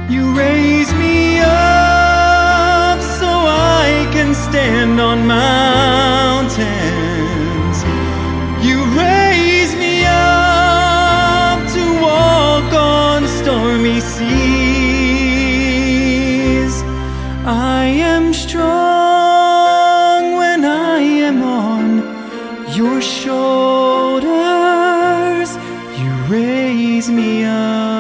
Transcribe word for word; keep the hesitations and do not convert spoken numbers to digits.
You raise me up so I can stand on mountains. You raise me up to walk on stormy seas. I am strong when I am on your shoulders. You raise me up.